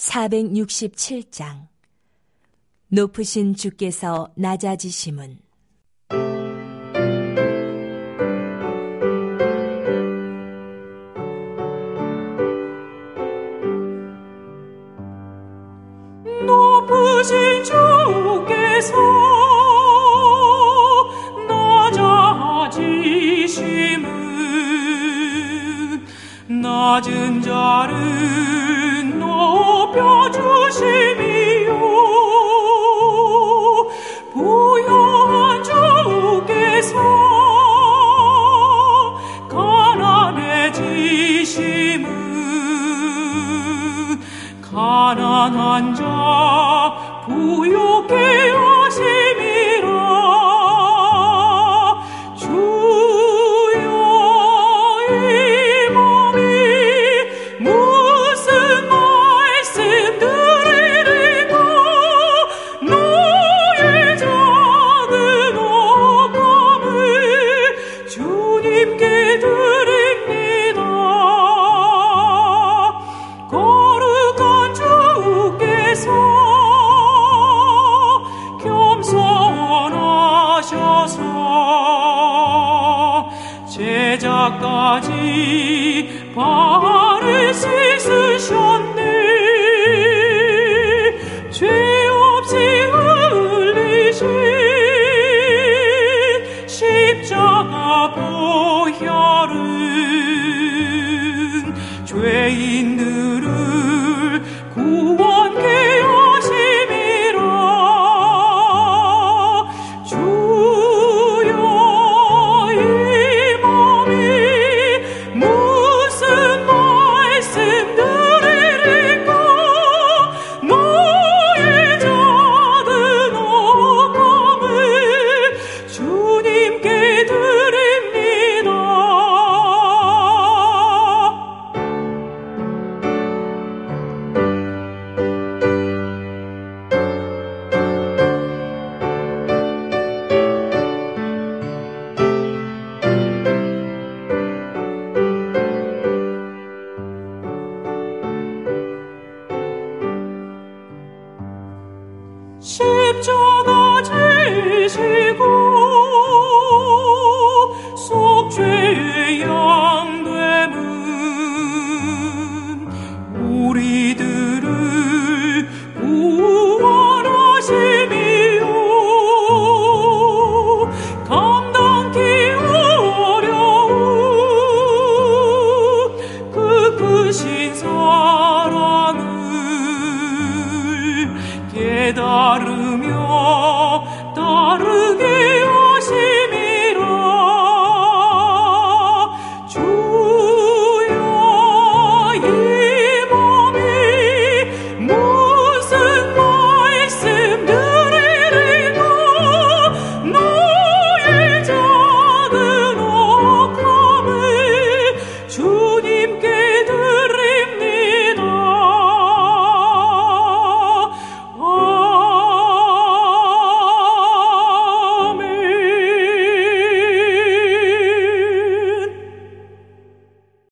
467장 높으신 주께서 낮아지심은. 높으신 주께서 낮아지심은 낮은 자를 높여주심이요 부요한 주께서 가난해지심은 가난한 자 부요케 하심이라. 주여 이 몸이 무슨 말씀 드리리까. 너의 작은 어감을 주님께 드립니다. 거룩한 주께서 겸손하셔서 제자까지 발을 씻으셨네. 죄 없이 흘리신 십자가 보혈은 죄인들을 구원케 하심이라. 주여 이 몸이 무슨 말씀 드리리까. 너의 작은 어감을 주님께 드립니다. 십자가 지시고 속죄의 양됨은 우리들을 구원하심이요 감당기 어려운 그 크신 사랑을 깨달으